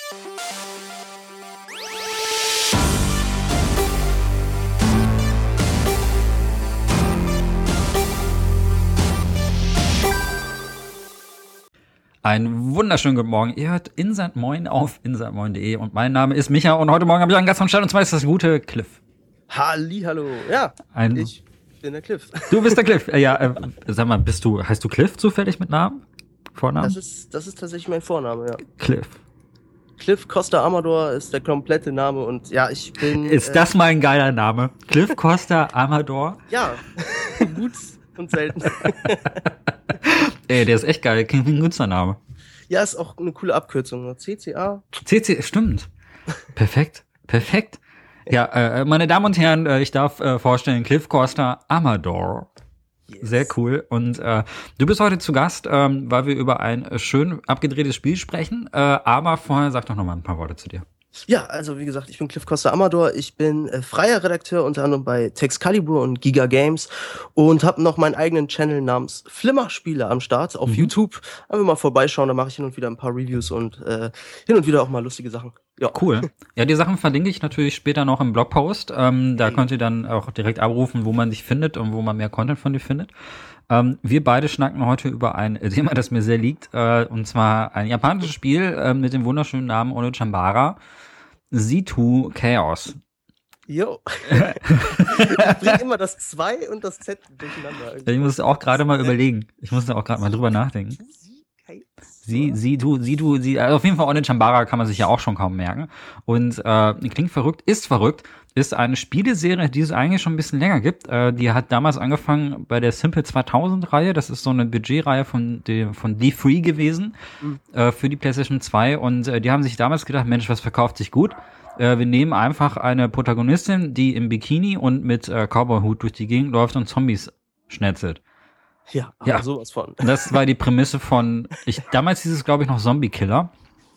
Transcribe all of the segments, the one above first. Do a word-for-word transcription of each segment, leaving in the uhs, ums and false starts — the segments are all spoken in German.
Einen wunderschönen guten Morgen. Ihr hört Insert Moin auf insert moin punkt de und mein Name ist Micha und heute Morgen habe ich einen Gast am Start und zwar ist das gute Cliff. Hallihallo. Ja, Ein, ich bin der Cliff. Du bist der Cliff. Ja, äh, sag mal, bist du, heißt du Cliff zufällig mit Namen? Vornamen? Das ist, das ist tatsächlich mein Vorname, ja. Cliff. Cliff Costa Amador ist der komplette Name und ja, ich bin... Ist äh, das mal ein geiler Name? Cliff Costa Amador? Ja, gut und selten. Ey, der ist echt geil, klingt wie ein guter Name. Ja, ist auch eine coole Abkürzung. C C A. C C, stimmt. Perfekt, perfekt. Ja, äh, meine Damen und Herren, äh, ich darf äh, vorstellen, Cliff Costa Amador. Yes. Sehr cool. Und äh, du bist heute zu Gast, ähm, weil wir über ein äh, schön abgedrehtes Spiel sprechen. Äh, aber vorher sag doch noch mal ein paar Worte zu dir. Ja, also wie gesagt, ich bin Cliff Costa Amador. Ich bin äh, freier Redakteur unter anderem bei Texcalibur und Giga Games und habe noch meinen eigenen Channel namens Flimmerspiele am Start auf mhm. YouTube. Einfach mal vorbeischauen, da mache ich hin und wieder ein paar Reviews und äh, hin und wieder auch mal lustige Sachen. Ja. Cool. Ja, die Sachen verlinke ich natürlich später noch im Blogpost. Ähm, da mhm. könnt ihr dann auch direkt abrufen, wo man dich findet und wo man mehr Content von dir findet. Ähm, wir beide schnacken heute über ein Thema, das mir sehr liegt, äh, und zwar ein japanisches Spiel äh, mit dem wunderschönen Namen Onechanbara. Z zwei Chaos. Jo. Ich bringe immer das zwei und das Z durcheinander. Ich musste auch gerade mal überlegen. Ich musste auch gerade mal drüber nachdenken. Sie, sie, du, sie, du, sie, also auf jeden Fall Onechanbara kann man sich ja auch schon kaum merken. Und äh, klingt verrückt, ist verrückt, ist eine Spieleserie, die es eigentlich schon ein bisschen länger gibt. Äh, die hat damals angefangen bei der Simple zweitausend-Reihe. Das ist so eine Budgetreihe von dem, von D drei gewesen, mhm. äh, für die PlayStation zwei. Und äh, die haben sich damals gedacht, Mensch, was verkauft sich gut? Äh, wir nehmen einfach eine Protagonistin, die im Bikini und mit äh, Cowboy-Hut durch die Gegend läuft und Zombies schnetzelt. Ja, aber ja, sowas von. Das war die Prämisse von, ich damals hieß es, glaube ich, noch Zombie-Killer.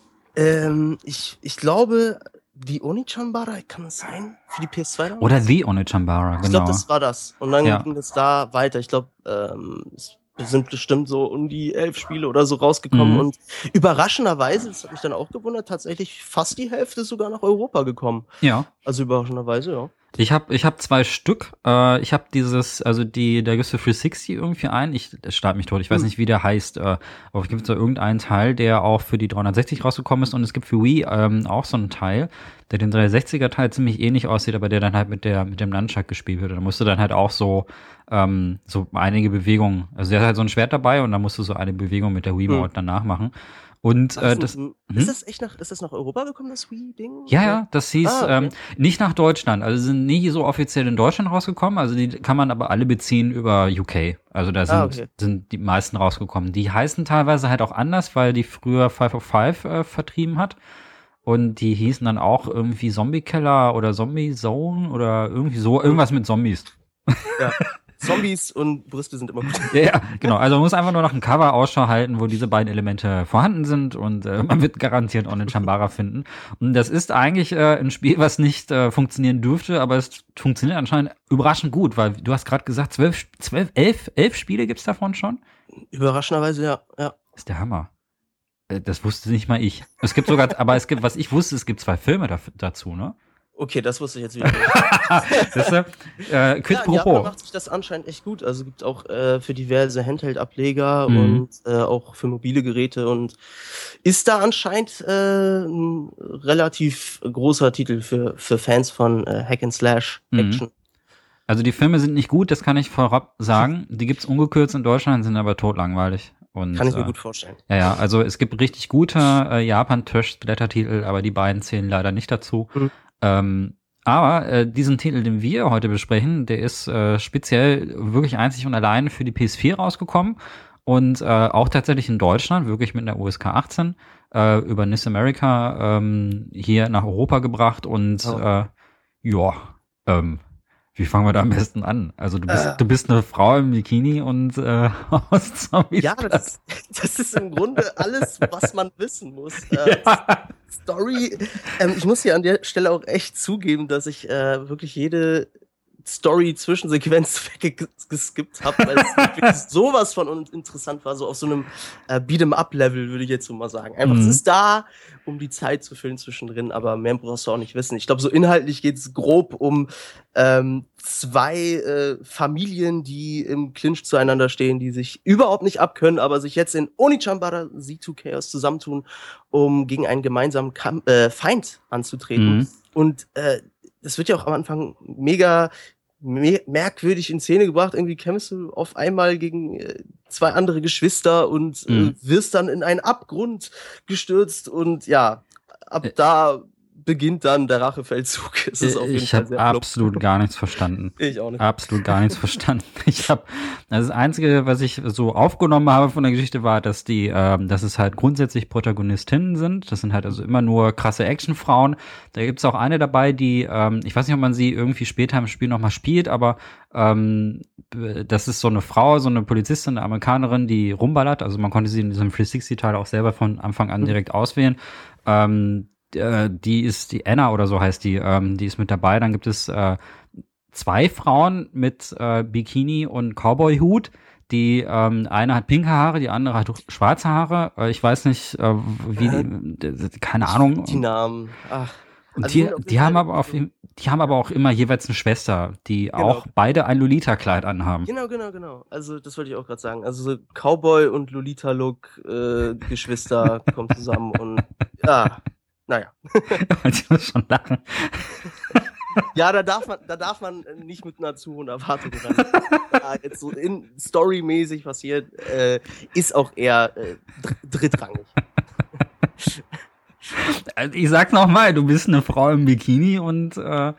Ähm, ich, ich glaube, die Onechanbara, kann das sein? Für die P S zwei damals? Oder die Onechanbara, genau. Ich glaube, das war das. Und dann ja. ging es da weiter. Ich glaube, ähm, es sind bestimmt so um die elf Spiele oder so rausgekommen. Mhm. Und überraschenderweise, das hat mich dann auch gewundert, tatsächlich fast die Hälfte sogar nach Europa gekommen. Ja. Also überraschenderweise, ja. Ich habe ich hab zwei Stück. Äh, ich habe dieses, also die, da gibt's für dreihundertsechzig irgendwie ein. Ich schlag mich tot. Ich weiß nicht, wie der heißt. Äh, aber es gibt so irgendeinen Teil, der auch für die dreihundertsechzig rausgekommen ist. Und es gibt für Wii ähm, auch so einen Teil, der den dreihundertsechziger Teil ziemlich ähnlich aussieht, aber der dann halt mit der mit dem Nunchuck gespielt wird. Da musst du dann halt auch so ähm, so einige Bewegungen. Also der hat halt so ein Schwert dabei und da musst du so eine Bewegung mit der Wii-Mode mhm. dann nachmachen. Und äh, das ist hm? das echt nach ist das nach Europa gekommen, das Wii-Ding? Ja, ja, das hieß ah, okay. ähm, nicht nach Deutschland, also sind nie so offiziell in Deutschland rausgekommen, also die kann man aber alle beziehen über U K. Also da sind ah, okay. sind die meisten rausgekommen. Die heißen teilweise halt auch anders, weil die früher five oh five äh, vertrieben hat. Und die hießen dann auch irgendwie Zombie Killer oder Zombie Zone oder irgendwie so irgendwas mit Zombies. Ja. Zombies und Brüste sind immer gut. Ja, ja, genau. Also man muss einfach nur nach einem Cover Ausschau halten, wo diese beiden Elemente vorhanden sind und äh, man wird garantiert Onechanbara finden. Und das ist eigentlich äh, ein Spiel, was nicht äh, funktionieren dürfte, aber es funktioniert anscheinend überraschend gut, weil du hast gerade gesagt, zwölf, zwölf, elf, elf Spiele gibt's davon schon? Überraschenderweise, ja. ja. Das ist der Hammer. Äh, das wusste nicht mal ich. Es gibt sogar, aber es gibt, was ich wusste, es gibt zwei Filme da, dazu, ne? Okay, das wusste ich jetzt wieder nicht. Weißt du, äh, Quid ja, pro in Japan quo. macht sich das anscheinend echt gut. Also gibt auch äh, für diverse Handheld-Ableger Mhm. und äh, auch für mobile Geräte und ist da anscheinend äh, ein relativ großer Titel für für Fans von äh, Hack and Slash Action. Mhm. Also die Filme sind nicht gut, das kann ich vorab sagen. Die gibt's ungekürzt in Deutschland, sind aber totlangweilig. Und, kann ich mir äh, gut vorstellen. Ja, ja, also es gibt richtig gute äh, Japan-Trash-Splatter-Titel, aber die beiden zählen leider nicht dazu. Mhm. Ähm, aber äh, diesen Titel, den wir heute besprechen, der ist äh, speziell wirklich einzig und allein für die P S vier rausgekommen und äh, auch tatsächlich in Deutschland, wirklich mit einer U S K achtzehn, äh, über N I S America ähm, hier nach Europa gebracht und Oh. äh, ja, ähm, wie fangen wir da am besten an? Also du bist, Äh. du bist eine Frau im Bikini und äh, aus Zombies. Ja, das, das ist im Grunde alles, was man wissen muss. Äh, Ja. Story. Ähm, ich muss hier an der Stelle auch echt zugeben, dass ich äh, wirklich jede Story-Zwischensequenz weggeskippt habe, weil es wirklich sowas von uninteressant war, so auf so einem äh, Beat'em-up-Level, würde ich jetzt so mal sagen. Einfach, mhm. es ist da, um die Zeit zu füllen zwischendrin, aber mehr brauchst du auch nicht wissen. Ich glaube, so inhaltlich geht es grob um ähm, zwei äh, Familien, die im Clinch zueinander stehen, die sich überhaupt nicht abkönnen, aber sich jetzt in Onitambara Z zwei Chaos zusammentun, um gegen einen gemeinsamen Kamp- äh, Feind anzutreten. Mhm. Und äh, das wird ja auch am Anfang mega me- merkwürdig in Szene gebracht. Irgendwie kämpfst du auf einmal gegen äh, zwei andere Geschwister und mhm. äh, wirst dann in einen Abgrund gestürzt. Und ja, ab äh. da beginnt dann der Rachefeldzug. Es ist auf jeden ich habe absolut gar nichts verstanden. Ich auch nicht. Absolut gar nichts verstanden. Ich habe das Einzige, was ich so aufgenommen habe von der Geschichte, war, dass die, ähm, dass es halt grundsätzlich Protagonistinnen sind. Das sind halt also immer nur krasse Actionfrauen. Da gibt's auch eine dabei, die, ähm, ich weiß nicht, ob man sie irgendwie später im Spiel nochmal spielt, aber ähm, das ist so eine Frau, so eine Polizistin, eine Amerikanerin, die rumballert. Also man konnte sie in diesem drei sechzig-Teil auch selber von Anfang an direkt mhm. auswählen. Ähm, die ist die Anna oder so heißt die, ähm, die ist mit dabei. Dann gibt es äh, zwei Frauen mit äh, Bikini und Cowboy-Hut. Die ähm, eine hat pinke Haare, die andere hat schwarze Haare. Äh, ich weiß nicht, äh, wie die, keine Ahnung. Die Namen. Ach. Und also die, die haben aber auf, die haben aber auch immer jeweils eine Schwester, die genau. auch beide ein Lolita-Kleid anhaben. Genau, genau, genau. Also das wollte ich auch gerade sagen. Also so Cowboy und Lolita-Look, äh, Geschwister kommen zusammen und ja. Naja. Ich muss schon lachen. Ja, da darf man, da darf man nicht mit einer zu hohen Erwartung ran. Da jetzt so in storymäßig passiert, äh, ist auch eher äh, drittrangig. Also ich sag's nochmal, du bist eine Frau im Bikini und äh,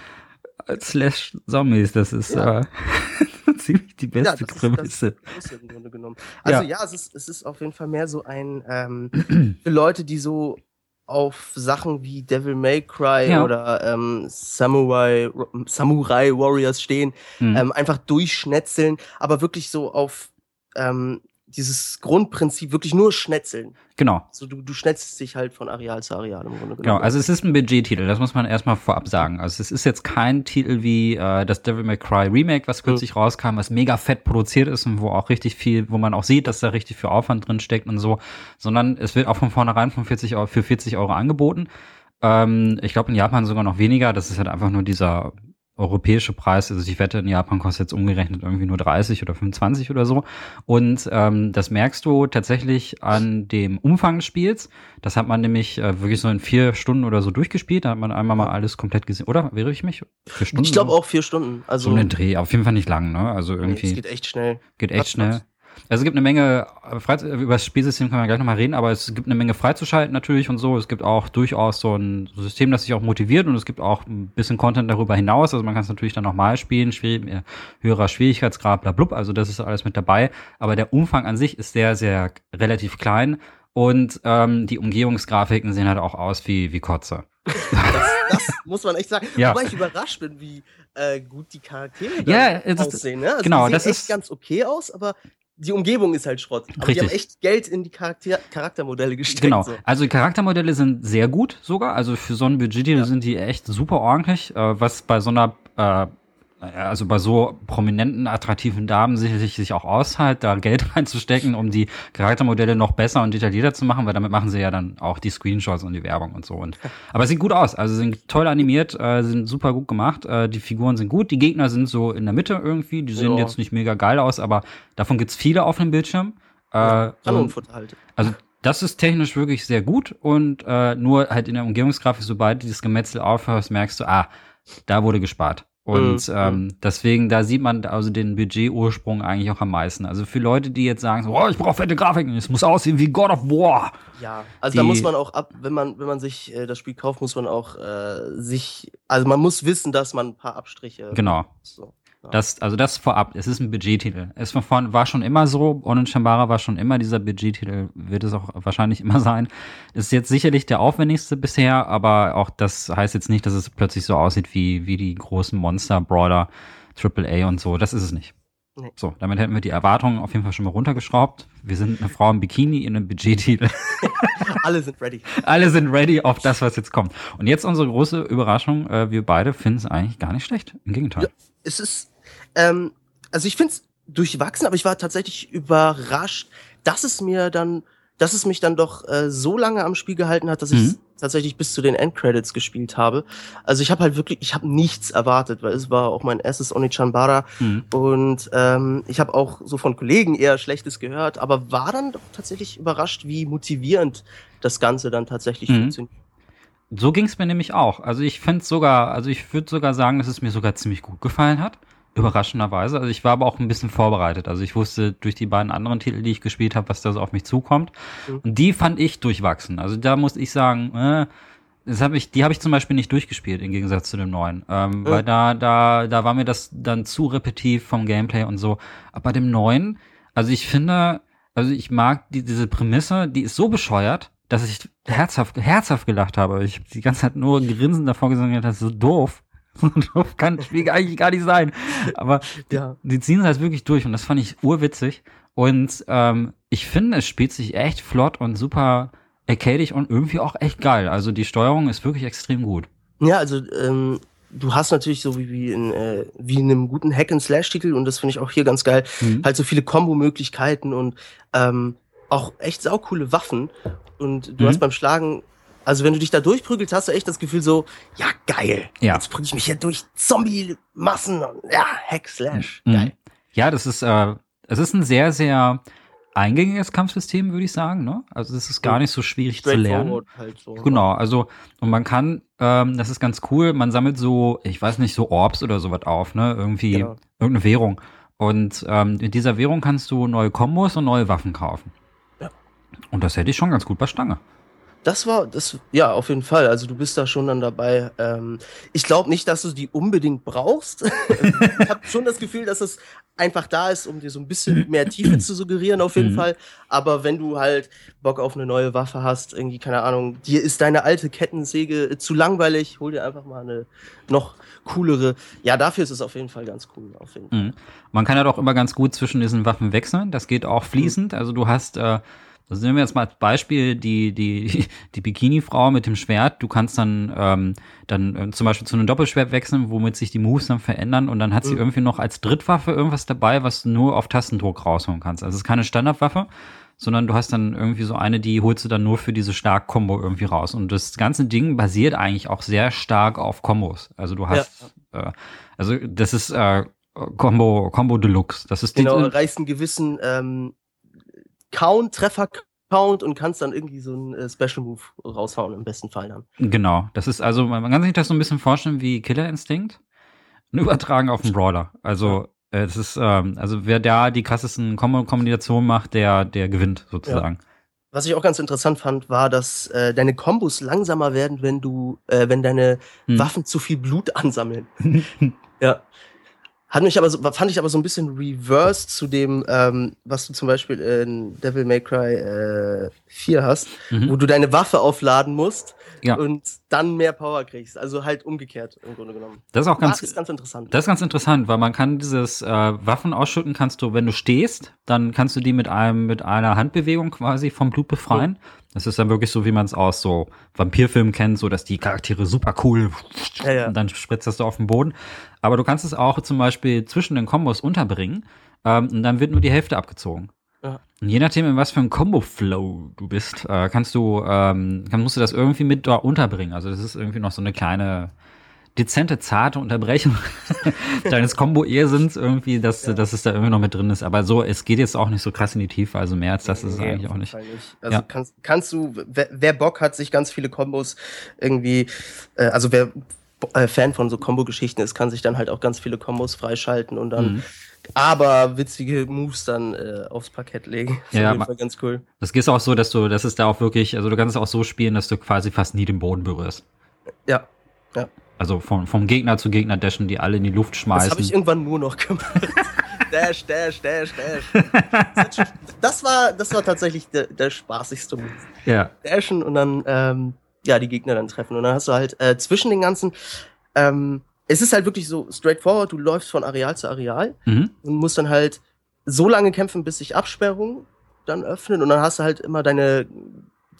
Slash Zombies, das ist ja. äh, ziemlich die beste ja, Prämisse. Im Grunde genommen. Also ja, ja es, ist, es ist auf jeden Fall mehr so ein ähm, für Leute, die so auf Sachen wie Devil May Cry ja. oder ähm, Samurai, Samurai Warriors stehen, mhm. ähm, einfach durchschnetzeln, aber wirklich so auf ähm, dieses Grundprinzip, wirklich nur schnetzeln. Genau. So, du, du schnetzelst dich halt von Areal zu Areal im Grunde genommen. Genau, also es ist ein Budget-Titel, das muss man erstmal vorab sagen. Also es ist jetzt kein Titel wie äh, das Devil May Cry Remake, was kürzlich mhm. rauskam, was mega fett produziert ist und wo auch richtig viel, wo man auch sieht, dass da richtig viel Aufwand drin steckt und so, sondern es wird auch von vornherein von vierzig Euro, für vierzig Euro angeboten. Ähm, ich glaube in Japan sogar noch weniger, das ist halt einfach nur dieser europäische Preis, also ich wette, in Japan kostet jetzt umgerechnet irgendwie nur dreißig oder fünfundzwanzig oder so. Und ähm, das merkst du tatsächlich an dem Umfang des Spiels. Das hat man nämlich äh, wirklich so in vier Stunden oder so durchgespielt. Da hat man einmal mal alles kompleit gesehen. Oder? Wäre ich mich? Vier Stunden? Ich glaube auch vier Stunden. Also so einen Dreh. Auf jeden Fall nicht lang, ne? Also irgendwie. Nee, es geht echt schnell. Geht echt Platz, schnell. Platz. Also es gibt eine Menge, über das Spielsystem können wir gleich nochmal reden, aber es gibt eine Menge freizuschalten natürlich und so. Es gibt auch durchaus so ein System, das sich auch motiviert und es gibt auch ein bisschen Content darüber hinaus. Also man kann es natürlich dann nochmal spielen, schwierig, höherer Schwierigkeitsgrad, bla blub, also das ist alles mit dabei. Aber der Umfang an sich ist sehr, sehr relativ klein und ähm, die Umgebungsgrafiken sehen halt auch aus wie, wie Kotze. Das, das muss man echt sagen. Ja. Wobei ich überrascht bin, wie äh, gut die Charaktere ja, aussehen. Ne? Also genau, die sehen das echt ist ganz okay aus, aber die Umgebung ist halt Schrott. Aber Richtig. Die haben echt Geld in die Charakter- Charaktermodelle gesteckt. Genau. So. Also die Charaktermodelle sind sehr gut sogar. Also für so ein Budget ja. sind die echt super ordentlich. Äh, was bei so einer, äh, also bei so prominenten, attraktiven Damen sicherlich sich auch auszahlt, da Geld reinzustecken, um die Charaktermodelle noch besser und detaillierter zu machen, weil damit machen sie ja dann auch die Screenshots und die Werbung und so. Und, aber es sieht gut aus. Also sind toll animiert, äh, sind super gut gemacht. Äh, die Figuren sind gut. Die Gegner sind so in der Mitte irgendwie. Die sehen ja. jetzt nicht mega geil aus, aber davon gibt's viele auf dem Bildschirm. Äh, ja, Kanonenfutter halt. Also das ist technisch wirklich sehr gut und äh, nur halt in der Umgebungsgrafik, sobald dieses Gemetzel aufhört, merkst du, ah, da wurde gespart. Und mhm. ähm, deswegen, da sieht man also den Budgetursprung eigentlich auch am meisten. Also für Leute, die jetzt sagen, so, oh, ich brauche fette Grafiken, es muss aussehen wie God of War. Ja, also da muss man auch ab, wenn man wenn man sich äh, das Spiel kauft, muss man auch äh, sich, also man muss wissen, dass man ein paar Abstriche. Genau. So. Ja. Das, also das vorab, es ist ein Budgettitel. Es war, von, war schon immer so, Onitambara war schon immer dieser Budgettitel, wird es auch wahrscheinlich immer sein. Ist jetzt sicherlich der aufwendigste bisher, aber auch das heißt jetzt nicht, dass es plötzlich so aussieht wie, wie die großen Monster-Brawler, Triple A und so. Das ist es nicht. Nee. So, damit hätten wir die Erwartungen auf jeden Fall schon mal runtergeschraubt. Wir sind eine Frau im Bikini in einem Budgettitel. Alle sind ready. Alle sind ready auf das, was jetzt kommt. Und jetzt unsere große Überraschung, äh, wir beide finden es eigentlich gar nicht schlecht. Im Gegenteil. Ja, es ist, ähm, also ich finde es durchwachsen, aber ich war tatsächlich überrascht, dass es mir dann, dass es mich dann doch äh, so lange am Spiel gehalten hat, dass ich Mhm. tatsächlich bis zu den Endcredits gespielt habe. Also ich habe halt wirklich, ich habe nichts erwartet, weil es war auch mein erstes Onechanbara Mhm. und ähm, ich habe auch so von Kollegen eher Schlechtes gehört, aber war dann doch tatsächlich überrascht, wie motivierend das Ganze dann tatsächlich Mhm. funktioniert. So ging es mir nämlich auch. Also ich finde sogar, also ich würde sogar sagen, dass es mir sogar ziemlich gut gefallen hat. Überraschenderweise. Also ich war aber auch ein bisschen vorbereitet. Also ich wusste durch die beiden anderen Titel, die ich gespielt habe, was da so auf mich zukommt. Mhm. Und die fand ich durchwachsen. Also da muss ich sagen, äh, das hab ich, die habe ich zum Beispiel nicht durchgespielt im Gegensatz zu dem neuen, ähm, Mhm. weil da, da, da war mir das dann zu repetitiv vom Gameplay und so. Aber bei dem neuen, also ich finde, also ich mag die, diese Prämisse, die ist so bescheuert, dass ich herzhaft, herzhaft gelacht habe. Ich habe die ganze Zeit nur grinsend davor gesagt, das ist so doof. So doof kann das Spiel eigentlich gar nicht sein. Aber Ja. die ziehen es halt wirklich durch und das fand ich urwitzig. Und ähm, ich finde, es spielt sich echt flott und super arcadig und irgendwie auch echt geil. Also die Steuerung ist wirklich extrem gut. Ja, also ähm, du hast natürlich so wie, wie, in, äh, wie in einem guten Hack-and-Slash-Titel und das finde ich auch hier ganz geil, Mhm. halt so viele Kombo-Möglichkeiten und ähm, auch echt saucoole Waffen. Und du Mhm. hast beim Schlagen, also wenn du dich da durchprügelst, hast du echt das Gefühl so, ja geil, Ja. jetzt prügel ich mich hier durch Zombie-Massen und ja, Hack-Slash, Mhm. geil. Ja, das ist, äh, es ist ein sehr, sehr eingängiges Kampfsystem, würde ich sagen. Ne? Also es ist gar nicht so schwierig zu lernen. Straightforward halt so. Genau, also und man kann, ähm, das ist ganz cool, man sammelt so, ich weiß nicht, so Orbs oder sowas auf, ne? Irgendwie Genau. irgendeine Währung. Und ähm, mit dieser Währung kannst du neue Kombos und neue Waffen kaufen. Ja. Und das hätte ich schon ganz gut bei Stange. Das war, das, ja, auf jeden Fall. Also du bist da schon dann dabei. Ähm, ich glaube nicht, dass du die unbedingt brauchst. Ich habe schon das Gefühl, dass es einfach da ist, um dir so ein bisschen mehr Tiefe zu suggerieren, auf jeden Mhm. Fall. Aber wenn du halt Bock auf eine neue Waffe hast, irgendwie, keine Ahnung, dir ist deine alte Kettensäge zu langweilig, hol dir einfach mal eine noch coolere. Ja, dafür ist es auf jeden Fall ganz cool. Auf jeden Fall. Mhm. Man kann ja doch immer ganz gut zwischen diesen Waffen wechseln. Das geht auch fließend. Also du hast, äh, das nehmen wir jetzt mal als Beispiel die die die Bikini-Frau mit dem Schwert. Du kannst dann ähm, dann äh, zum Beispiel zu einem Doppelschwert wechseln, womit sich die Moves dann verändern. Und dann hat sie Mhm. irgendwie noch als Drittwaffe irgendwas dabei, was du nur auf Tastendruck rausholen kannst. Also es ist keine Standardwaffe, sondern du hast dann irgendwie so eine, die holst du dann nur für diese Stark-Kombo irgendwie raus. Und das ganze Ding basiert eigentlich auch sehr stark auf Kombos. Also du hast, äh, also das ist äh, Combo, Combo Deluxe. Das ist die, Genau, reißt einen gewissen ähm, Count, Treffer-Count und kannst dann irgendwie so einen äh, Special-Move raushauen, im besten Fall dann. genau. Das ist also, man kann sich das so ein bisschen vorstellen wie Killer Instinct und übertragen auf den Brawler. Also äh, es ist, ähm, also wer da die krassesten Kombo- Kombinationen macht, der, der gewinnt sozusagen. Was ich auch ganz interessant fand, war, dass äh, deine Kombos langsamer werden, wenn du, äh, wenn deine Hm. Waffen zu viel Blut ansammeln. Ja. Hat mich aber so, fand ich aber so ein bisschen reverse zu dem, ähm, was du zum Beispiel in Devil May Cry äh, vier hast, Mhm. wo du deine Waffe aufladen musst Ja. und dann mehr Power kriegst. Also halt umgekehrt im Grunde genommen. Das ist auch ganz, Das ist ganz interessant. Das ist ganz interessant, weil man kann dieses äh, Waffen ausschütten, kannst du, wenn du stehst, dann kannst du die mit einem mit einer Handbewegung quasi vom Blut befreien. Das ist dann wirklich so, wie man es aus so Vampirfilmen kennt, so dass die Charaktere super cool Ja, ja. und dann spritzt das so auf den Boden. Aber du kannst es auch zum Beispiel zwischen den Kombos unterbringen ähm, und dann wird nur die Hälfte abgezogen. Ja. Und je nachdem, in was für ein Combo-Flow du bist, äh, kannst du, ähm, kann, musst du das irgendwie mit da unterbringen. Also das ist irgendwie noch so eine kleine dezente, zarte Unterbrechung deines Combo-Irrsinns irgendwie, dass, Ja. dass es da irgendwie noch mit drin ist. Aber so, es geht jetzt auch nicht so krass in die Tiefe, also mehr als das ist es Nee, eigentlich auf auch jeden nicht. Fall nicht. Also Ja. kannst, kannst du, wer, wer Bock hat, sich ganz viele Kombos irgendwie, äh, also wer äh, Fan von so Kombo-Geschichten ist, kann sich dann halt auch ganz viele Kombos freischalten und dann Mhm. aber witzige Moves dann äh, aufs Parkett legen. Ist Ja, auf jeden ma- Fall ganz cool. Das geht auch so, dass du, das ist da auch wirklich, also du kannst es auch so spielen, dass du quasi fast nie den Boden berührst. Ja, ja. Also vom, vom Gegner zu Gegner dashen, die alle in die Luft Das schmeißen. habe ich irgendwann nur noch gemacht. Dash, dash, dash, dash. Das war, das war tatsächlich der, der spaßigste Move. ja. Dashen und dann ähm, ja die Gegner dann treffen und dann hast du halt äh, zwischen den ganzen ähm, es ist halt wirklich so straightforward, du läufst von Areal zu Areal Mhm. und musst dann halt so lange kämpfen, bis sich Absperrungen dann öffnen und dann hast du halt immer deine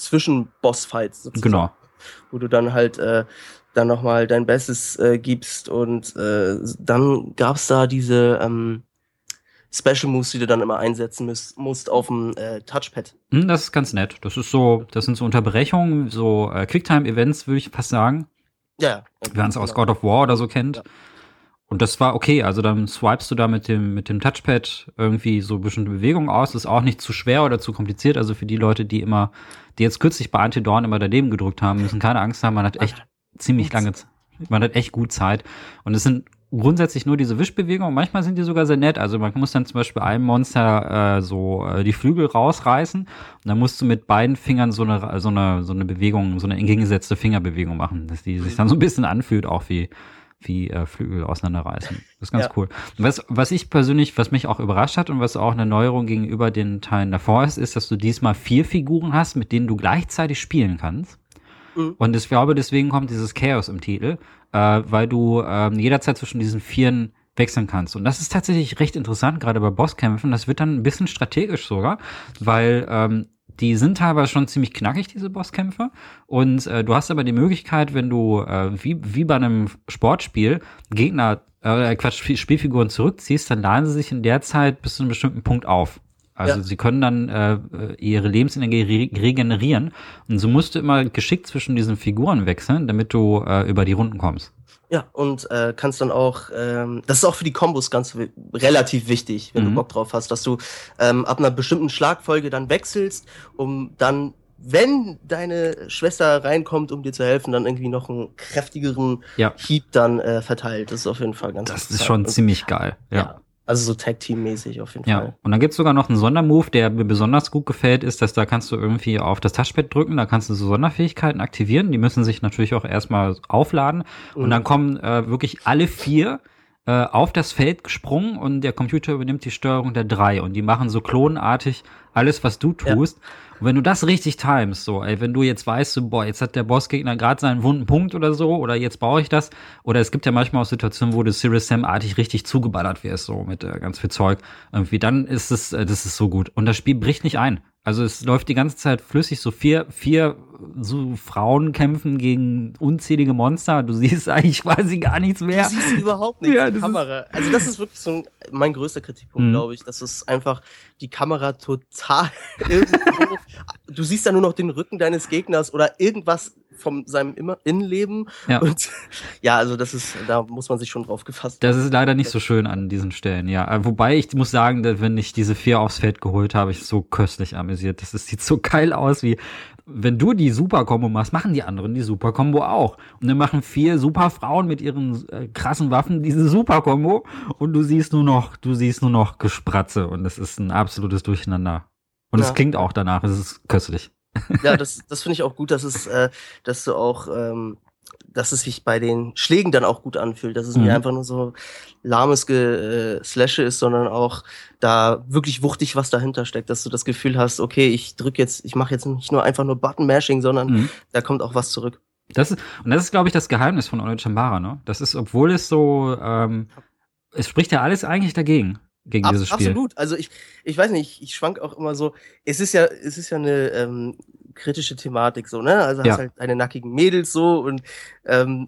zwischen Bossfights sozusagen. Genau. Wo du dann halt äh, dann nochmal dein Bestes äh, gibst und äh, dann gab's da diese ähm, Special Moves, die du dann immer einsetzen musst, musst auf dem äh, Touchpad. Hm, das ist ganz nett. Das ist so, das sind so Unterbrechungen, so äh, Quicktime-Events, würde ich fast sagen. Ja, ja. Wie man es aus God of War oder so kennt. Ja. Und das war okay. Also dann swipest du da mit dem, mit dem Touchpad irgendwie so bestimmte Bewegungen aus. Das ist auch nicht zu schwer oder zu kompliziert. Also für die Leute, die immer, die jetzt kürzlich bei Until Dawn immer daneben gedrückt haben, müssen keine Angst haben. Man hat echt ziemlich lange, man hat echt gut Zeit. Und es sind grundsätzlich nur diese Wischbewegungen. Manchmal sind die sogar sehr nett. Also man muss dann zum Beispiel einem Monster äh, so äh, die Flügel rausreißen. Und dann musst du mit beiden Fingern so eine, so eine, so eine Bewegung, so eine entgegengesetzte Fingerbewegung machen, dass die sich dann so ein bisschen anfühlt, auch wie wie äh, Flügel auseinanderreißen. Das ist ganz Ja. cool. Und was, was ich persönlich, was mich auch überrascht hat und was auch eine Neuerung gegenüber den Teilen davor ist, ist, dass du diesmal vier Figuren hast, mit denen du gleichzeitig spielen kannst. Mhm. Und ich glaube, deswegen kommt dieses Chaos im Titel, äh, weil du ähm, jederzeit zwischen diesen Vieren wechseln kannst. Und das ist tatsächlich recht interessant, gerade bei Bosskämpfen. Das wird dann ein bisschen strategisch sogar, weil ähm, die sind teilweise schon ziemlich knackig, diese Bosskämpfe. Und äh, du hast aber die Möglichkeit, wenn du äh, wie, wie bei einem Sportspiel Gegner, äh, Quatsch, Spiel- Spielfiguren zurückziehst, dann laden sie sich in der Zeit bis zu einem bestimmten Punkt auf. Also Ja. sie können dann äh, ihre Lebensenergie re- regenerieren. Und so musst du immer geschickt zwischen diesen Figuren wechseln, damit du äh, über die Runden kommst. Ja, und äh, kannst dann auch, ähm, das ist auch für die Kombos ganz wi- relativ wichtig, wenn Mhm. du Bock drauf hast, dass du ähm, ab einer bestimmten Schlagfolge dann wechselst, um dann, wenn deine Schwester reinkommt, um dir zu helfen, dann irgendwie noch einen kräftigeren Ja. Hieb dann äh, verteilt. Das ist auf jeden Fall ganz Das ist interessant. schon Und, ziemlich geil. ja. Ja. Also so Tag-Team-mäßig auf jeden Ja, Fall. und dann gibt's sogar noch einen Sondermove, der mir besonders gut gefällt, ist, dass da kannst du irgendwie auf das Touchpad drücken, da kannst du so Sonderfähigkeiten aktivieren, die müssen sich natürlich auch erstmal aufladen und Mhm. dann kommen äh, wirklich alle vier äh, auf das Feld gesprungen und der Computer übernimmt die Steuerung der drei und die machen so klonartig alles, was du Ja. tust. Und wenn du das richtig timest, so, ey, wenn du jetzt weißt, so, boah, jetzt hat der Bossgegner gerade seinen wunden Punkt oder so, oder jetzt brauche ich das, oder es gibt ja manchmal auch Situationen, wo du Serious Sam-artig richtig zugeballert wirst, so mit äh, ganz viel Zeug, irgendwie, dann ist es, äh, das ist so gut. Und das Spiel bricht nicht ein. Also es läuft die ganze Zeit flüssig, so vier, vier so Frauen kämpfen gegen unzählige Monster, du siehst eigentlich quasi gar nichts mehr. Du siehst überhaupt nichts. Ja, die das Kamera. Also das ist wirklich so ein, mein größter Kritikpunkt, Mhm. glaube ich. Das ist einfach die Kamera total irgendwo. Du siehst da nur noch den Rücken deines Gegners oder irgendwas von seinem immer Innenleben. Ja. Und ja, also das ist, da muss man sich schon drauf gefasst Das ist leider nicht so schön an diesen Stellen, ja. Äh, Wobei ich muss sagen, dass, wenn ich diese vier aufs Feld geholt habe, ich so köstlich amüsiert. Das ist, sieht so geil aus, wie wenn du die Super-Kombo machst, machen die anderen die Super-Kombo auch. Und dann machen vier Super-Frauen mit ihren äh, krassen Waffen diese Super-Kombo und du siehst nur noch, du siehst nur noch Gespratze und es ist ein absolutes Durcheinander. Und es Ja. klingt auch danach, es ist köstlich. Ja, das, das finde ich auch gut, dass es, äh, dass du auch, ähm, dass es sich bei den Schlägen dann auch gut anfühlt, dass es Mhm. nicht einfach nur so lahmes Ge äh, Slashe ist, sondern auch da wirklich wuchtig was dahinter steckt, dass du das Gefühl hast, okay, ich drück jetzt, ich mache jetzt nicht nur einfach nur Button-Mashing, sondern Mhm. da kommt auch was zurück. Das ist, und das ist, glaube ich, das Geheimnis von Ono Chambara, ne? Das ist, obwohl es so, ähm, es spricht ja alles eigentlich dagegen, gegen Ab, dieses Spiel. absolut. Also ich, ich weiß nicht, ich, ich schwank auch immer so. Es ist ja, es ist ja eine ähm, kritische Thematik so, ne? Also Ja. hast halt deine nackigen Mädels so und ähm,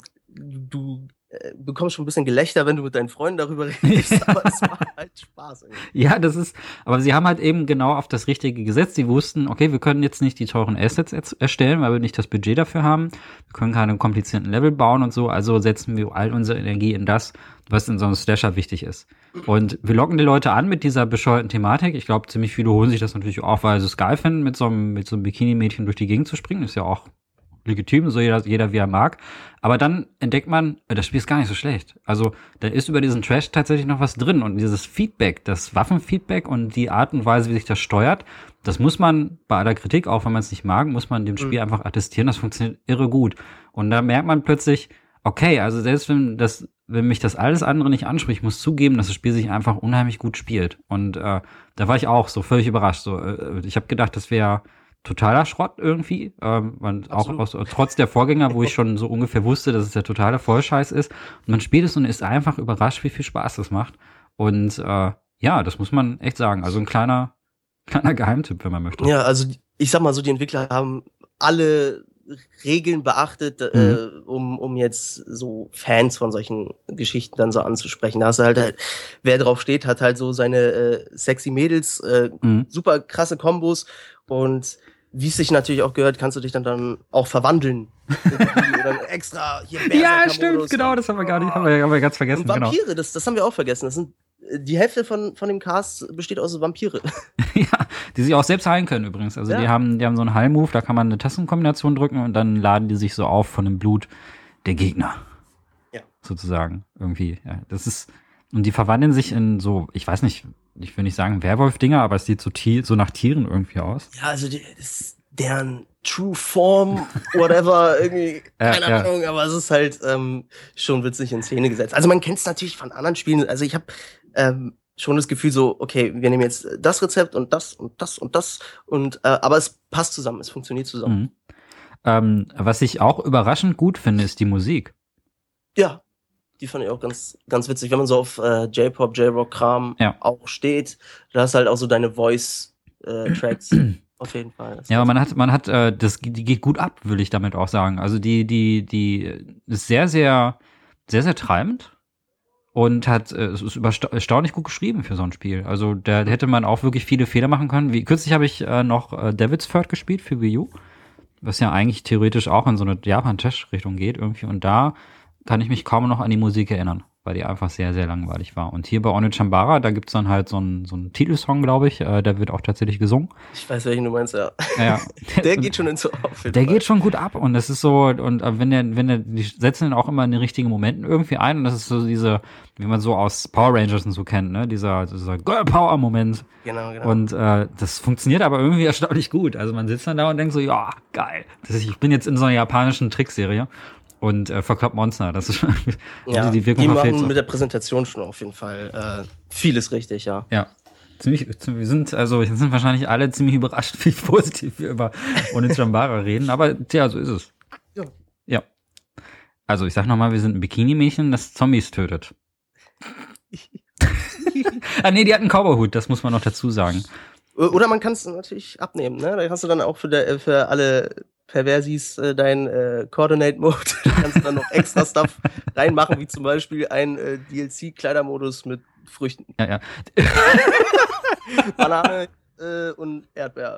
du äh, bekommst schon ein bisschen Gelächter, wenn du mit deinen Freunden darüber redest, aber es macht halt Spaß. Irgendwie. Ja, das ist, aber sie haben halt eben genau auf das Richtige gesetzt. Sie wussten, okay, wir können jetzt nicht die teuren Assets erz- erstellen, weil wir nicht das Budget dafür haben. Wir können keine komplizierten Level bauen und so, also setzen wir all unsere Energie in das, was in so einem Slasher wichtig ist. Und wir locken die Leute an mit dieser bescheuerten Thematik. Ich glaube, ziemlich viele holen sich das natürlich auch, weil sie es geil finden, mit so einem, mit so einem Bikini-Mädchen durch die Gegend zu springen. Ist ja auch legitim, so jeder, jeder wie er mag. Aber dann entdeckt man, äh, das Spiel ist gar nicht so schlecht. Also da ist über diesen Trash tatsächlich noch was drin. Und dieses Feedback, das Waffenfeedback und die Art und Weise, wie sich das steuert, das muss man bei aller Kritik, auch wenn man es nicht mag, muss man dem Spiel Mhm. einfach attestieren. Das funktioniert irre gut. Und da merkt man plötzlich, okay, also selbst wenn das, wenn mich das alles andere nicht anspricht, ich muss zugeben, dass das Spiel sich einfach unheimlich gut spielt. Und äh, da war ich auch so völlig überrascht. So, äh, ich habe gedacht, das wäre totaler Schrott irgendwie. Ähm, man, auch Absolut. aus, trotz der Vorgänger, wo ich schon so ungefähr wusste, dass es der totale Vollscheiß ist. Und man spielt es und ist einfach überrascht, wie viel Spaß das macht. Und äh, ja, das muss man echt sagen. Also ein kleiner, kleiner Geheimtipp, wenn man möchte. Ja, also ich sag mal so, die Entwickler haben alle Regeln beachtet, mhm. äh, um, um jetzt so Fans von solchen Geschichten dann so anzusprechen. Da hast du halt, halt wer drauf steht, hat halt so seine äh, sexy Mädels, äh, mhm. super krasse Kombos und wie es sich natürlich auch gehört, kannst du dich dann, dann auch verwandeln. Oder extra hier ja, stimmt, genau, das haben wir gar nicht, haben wir, haben wir ganz vergessen. Und Vampire, genau. das, das haben wir auch vergessen. Das sind, die Hälfte von, von dem Cast besteht aus Vampire. ja, die sich auch selbst heilen können übrigens. Also ja. die haben, die haben so einen Heilmove, da kann man eine Tastenkombination drücken und dann laden die sich so auf von dem Blut der Gegner. Ja. Sozusagen, irgendwie. Ja, das ist, und die verwandeln sich in so, ich weiß nicht, ich will nicht sagen Werwolf-Dinger, aber es sieht so, Tier, so nach Tieren irgendwie aus. Ja, also die, das, deren True Form, whatever, irgendwie, keine ja, Ahnung, ja. aber es ist halt ähm, schon witzig in Szene gesetzt. Also man kennt es natürlich von anderen Spielen. Also ich habe ähm, schon das Gefühl so, okay, wir nehmen jetzt das Rezept und das und das und das und äh, aber es passt zusammen, es funktioniert zusammen. Mhm. Ähm, was ich auch überraschend gut finde, ist die Musik. Ja. Die fand ich auch ganz, ganz witzig, wenn man so auf äh, J-Pop, J-Rock-Kram ja. auch steht. Da hast halt auch so deine Voice-Tracks. Äh, auf jeden Fall. Das ja, aber man hat, man hat, äh, das, die geht gut ab, will ich damit auch sagen. Also die, die, die ist sehr, sehr, sehr, sehr treibend und hat, äh, es ist erstaunlich gut geschrieben für so ein Spiel. Also da hätte man auch wirklich viele Fehler machen können. Wie kürzlich habe ich äh, noch äh, Devil's Third gespielt für Wii U, was ja eigentlich theoretisch auch in so eine Japan-Test-Richtung geht irgendwie. Und da kann ich mich kaum noch an die Musik erinnern, weil die einfach sehr, sehr langweilig war. Und hier bei Onechambara, da gibt's dann halt so einen so einen Titelsong, glaube ich, äh, der wird auch tatsächlich gesungen. Ich weiß, welchen du meinst, ja. ja. Der geht schon ins so auf. Der Fall. geht schon gut ab und das ist so, und wenn der, wenn der, die setzen den auch immer in den richtigen Momenten irgendwie ein und das ist so diese, wie man so aus Power Rangers und so kennt, ne, dieser, dieser Girl Power Moment. Genau, genau. Und äh, das funktioniert aber irgendwie erstaunlich gut. Also man sitzt dann da und denkt so, ja, geil. Das ist, ich bin jetzt in so einer japanischen Trickserie. Und äh, verkloppt Monster, das ist schon ja, die Wirkung die machen so. Mit der Präsentation schon auf jeden Fall äh, vieles richtig, ja. Ja, ziemlich, wir sind, also wir sind wahrscheinlich alle ziemlich überrascht, wie positiv wir über Onechambara reden, aber ja, so ist es. Ja. Ja. Also ich sag nochmal, wir sind ein Bikini-Mädchen, das Zombies tötet. ah nee, die hat einen Cowboyhut, das muss man noch dazu sagen. Oder man kann es natürlich abnehmen, ne? Da hast du dann auch für, der, für alle Perversis äh, dein äh, Coordinate-Mode. Da kannst du dann noch extra Stuff reinmachen, wie zum Beispiel ein äh, D L C-Kleidermodus mit Früchten. Ja, ja. Banane äh, und Erdbeer.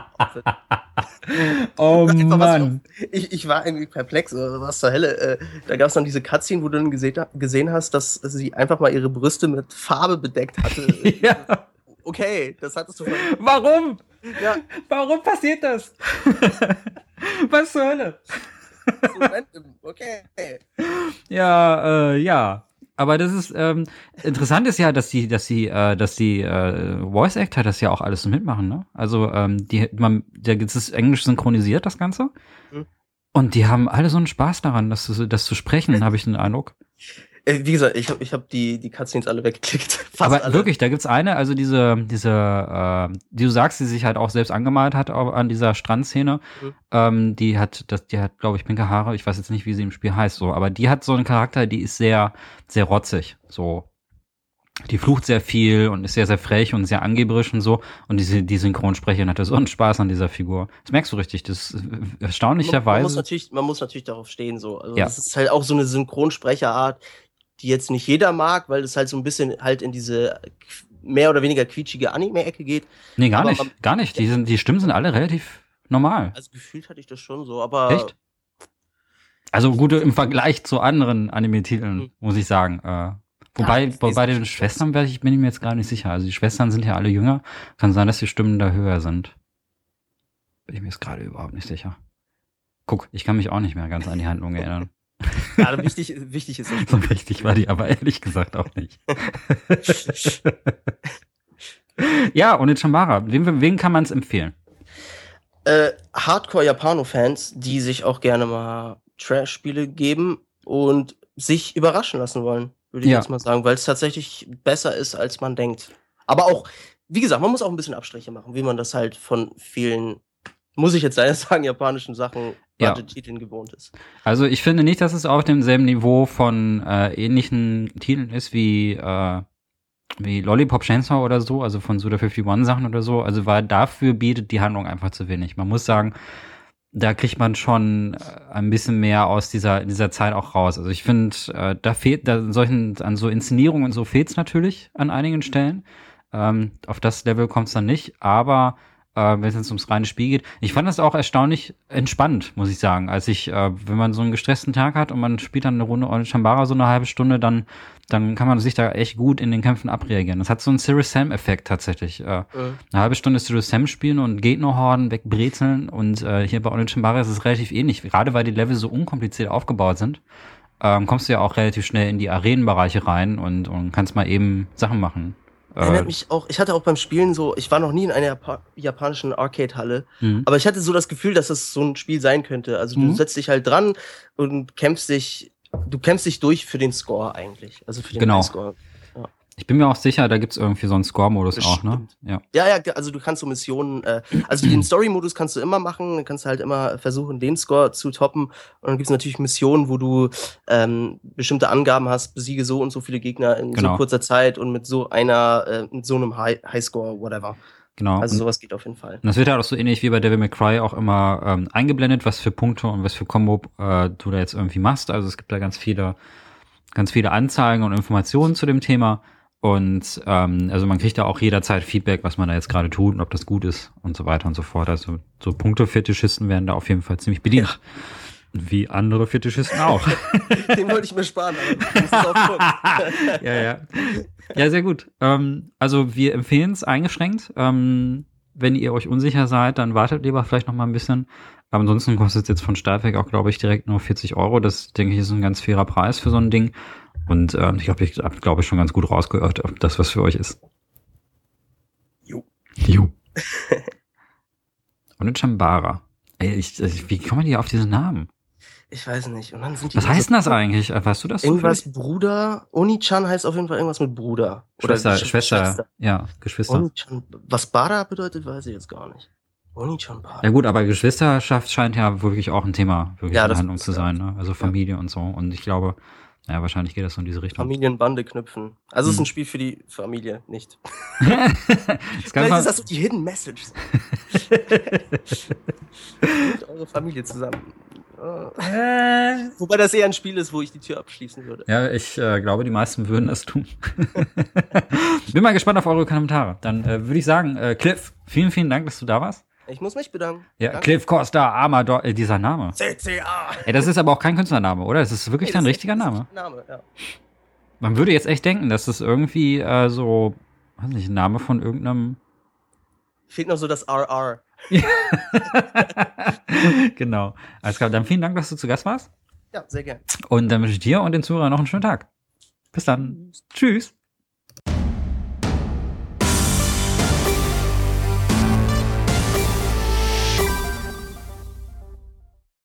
oh Mann. Ich, ich war irgendwie perplex, was zur Hölle. Äh, da gab es dann diese Cutscene, wo du dann gesehen, gesehen hast, dass sie einfach mal ihre Brüste mit Farbe bedeckt hatte. ja. Okay, das hattest du von. Warum? Ja. Warum passiert das? Was zur Hölle? So random, okay. Ja, äh, ja. Aber das ist ähm, interessant ist ja, dass die, dass die, äh, dass die äh, Voice Actor das ja auch alles so mitmachen, ne? Also ähm, die, man, da gibt es Englisch synchronisiert das Ganze, mhm. und die haben alle so einen Spaß daran, das zu, das zu sprechen, habe ich den Eindruck. Wie gesagt, ich habe ich hab die, die Cutscenes alle weggeklickt. Fast Aber alle. Wirklich, da gibt's eine, also diese, diese, äh, die du sagst, die sich halt auch selbst angemalt hat an dieser Strandszene, mhm. ähm, die hat, das, die hat, glaube ich, pinke Haare, ich weiß jetzt nicht, wie sie im Spiel heißt, so, aber die hat so einen Charakter, die ist sehr, sehr rotzig, so. Die flucht sehr viel und ist sehr, sehr frech und sehr angeberisch und so. Und die, die Synchronsprecherin hatte so einen Spaß an dieser Figur. Das merkst du richtig, das ist erstaunlicherweise. Man, man, muss, natürlich, man muss natürlich darauf stehen, so. Also, ja. Das ist halt auch so eine Synchronsprecherart, die jetzt nicht jeder mag, weil es halt so ein bisschen halt in diese mehr oder weniger quietschige Anime-Ecke geht. Nee, gar aber nicht, man, gar nicht. Die, sind, die Stimmen sind alle relativ normal. Also gefühlt hatte ich das schon so, aber... Echt? Also gut, im Vergleich zu anderen Anime-Titeln, mhm. muss ich sagen. Äh, wobei, ja, bei, bei den Schwestern bin ich, bin ich mir jetzt gar nicht sicher. Also die Schwestern sind ja alle jünger. Kann sein, dass die Stimmen da höher sind. Bin ich mir jetzt gerade überhaupt nicht sicher. Guck, ich kann mich auch nicht mehr ganz an die Handlung erinnern. Ja, wichtig, wichtig ist es. So wichtig war die aber ehrlich gesagt auch nicht. Ja, Onechambara, wen, wen kann man es empfehlen? Äh, Hardcore-Japano-Fans, die sich auch gerne mal Trash-Spiele geben und sich überraschen lassen wollen, würde ich ja. jetzt mal sagen, weil es tatsächlich besser ist, als man denkt. Aber auch, wie gesagt, man muss auch ein bisschen Abstriche machen, wie man das halt von vielen, muss ich jetzt leider sagen, japanischen Sachen, ja. Titeln gewohnt ist. Also ich finde nicht, dass es auf demselben Niveau von äh, ähnlichen Titeln ist wie äh, wie Lollipop Chainsaw oder so, also von Suda einundfünfzig Sachen oder so. Also weil dafür bietet die Handlung einfach zu wenig. Man muss sagen, da kriegt man schon ein bisschen mehr aus dieser dieser Zeit auch raus. Also ich finde, äh, da fehlt, da solchen an so Inszenierungen und so fehlt es natürlich an einigen Stellen. Ähm, auf das Level kommt es dann nicht, aber äh, wenn es jetzt ums reine Spiel geht, ich fand das auch erstaunlich entspannt, muss ich sagen. Als ich, äh, wenn man so einen gestressten Tag hat und man spielt dann eine Runde Ornith Chambara so eine halbe Stunde, dann dann kann man sich da echt gut in den Kämpfen abreagieren. Das hat so einen Serious Sam-Effekt tatsächlich. Äh, mhm. Eine halbe Stunde Serious Sam spielen und Gegnerhorden wegbrezeln und äh, hier bei Ornith Chambara ist es relativ ähnlich. Gerade weil die Level so unkompliziert aufgebaut sind, ähm, kommst du ja auch relativ schnell in die Arenenbereiche rein und, und kannst mal eben Sachen machen. Erinnert mich auch, ich hatte auch beim Spielen so, ich war noch nie in einer Japa- japanischen Arcade-Halle, mhm. aber ich hatte so das Gefühl, dass das so ein Spiel sein könnte. Also du mhm. setzt dich halt dran und kämpfst dich, du kämpfst dich durch für den Score eigentlich, also für den genau. Score. Ja. Ich bin mir auch sicher, da gibt's irgendwie so einen Score-Modus auch, ne? Ja. ja, ja, also du kannst so Missionen, äh, also den Story-Modus kannst du immer machen, dann kannst du halt immer versuchen, den Score zu toppen. Und dann gibt's natürlich Missionen, wo du ähm, bestimmte Angaben hast, besiege so und so viele Gegner in genau. so kurzer Zeit und mit so einer, äh, mit so einem High- Highscore, whatever. Genau. Also sowas geht auf jeden Fall. Und das wird halt auch so ähnlich wie bei Devil May Cry auch immer ähm, eingeblendet, was für Punkte und was für Combo äh, du da jetzt irgendwie machst. Also es gibt da ganz viele, ganz viele Anzeigen und Informationen zu dem Thema. Und ähm, also man kriegt da auch jederzeit Feedback, was man da jetzt gerade tut und ob das gut ist und so weiter und so fort. Also so Punktefetischisten werden da auf jeden Fall ziemlich bedient. Ja. Wie andere Fetischisten auch. Den wollte ich mir sparen, aber das ist auch gut. ja, ja. Ja, sehr gut. Ähm, also wir empfehlen es eingeschränkt. Ähm, wenn ihr euch unsicher seid, dann wartet lieber vielleicht noch mal ein bisschen. Aber ansonsten kostet es jetzt von Stahlwerk auch, glaube ich, direkt nur vierzig Euro. Das, denke ich, ist ein ganz fairer Preis für so ein Ding. Und äh, ich glaube, ich habe, glaube ich, schon ganz gut rausgehört, ob das was für euch ist. Jo. Jo. Und Chambara. Ey, ich, ich, wie kommen die auf diesen Namen? Ich weiß nicht. Und dann sind die was heißt denn das eigentlich? Weißt du das? Irgendwas zufällig? Bruder. Oni-chan heißt auf jeden Fall irgendwas mit Bruder. Schwester, Oder Schwester, Schwester. Ja, Geschwister. Oni-chan. Was Bara bedeutet, weiß ich jetzt gar nicht. Oni-chan Bara. Ja gut, aber Geschwisterschaft scheint ja wirklich auch ein Thema, wirklich ja, eine Handlung zu sein. Ne? Also Familie ja. und so. Und ich glaube, ja, wahrscheinlich geht das so in diese Richtung. Familienbande knüpfen. Also hm. es ist ein Spiel für die Familie, nicht. das Vielleicht ist das so die Hidden Message. Mit eurer Familie zusammen. Äh. Wobei das eher ein Spiel ist, wo ich die Tür abschließen würde. Ja, ich äh, glaube, die meisten würden das tun. Bin mal gespannt auf eure Kommentare. Dann äh, würde ich sagen, äh, Cliff, vielen, vielen Dank, dass du da warst. Ich muss mich bedanken. Ja, Danke. Cliff Costa Amador, äh, dieser Name. C C A. Ey, das ist aber auch kein Künstlername, oder? Das ist wirklich hey, das dein richtiger Name. Name ja. Man würde jetzt echt denken, dass das irgendwie äh, so, weiß nicht, ein Name von irgendeinem. Fehlt noch so das R R. Genau. Alles klar, dann vielen Dank, dass du zu Gast warst. Ja, sehr gern. Und dann wünsche ich dir und den Zuhörern noch einen schönen Tag. Bis dann. Tschüss.